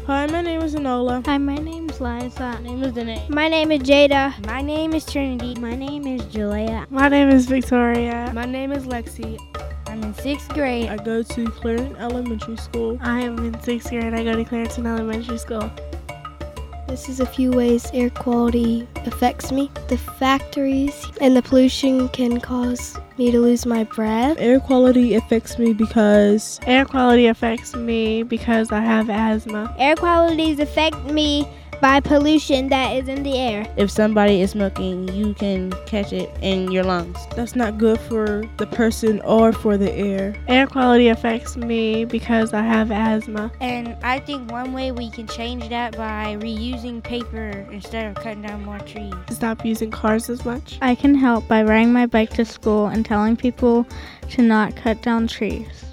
Hi, my name is Enola. Hi, my name's Liza. My name is Danae. My name is Jada. My name is Trinity. My name is Julia. My name is Victoria. My name is Lexi. I'm in 6th grade. I go to Clarendon Elementary School. I am in 6th grade. I go to Clarendon Elementary School. This is a few ways air quality affects me. The factories and the pollution can cause me to lose my breath. Air quality affects me because I have asthma. Air qualities affect me by pollution that is in the air. If somebody is smoking, you can catch it in your lungs. That's not good for the person or for the air. Air quality affects me because I have asthma. And I think one way we can change that by reusing paper instead of cutting down more trees. Stop using cars as much. I can help by riding my bike to school and telling people to not cut down trees.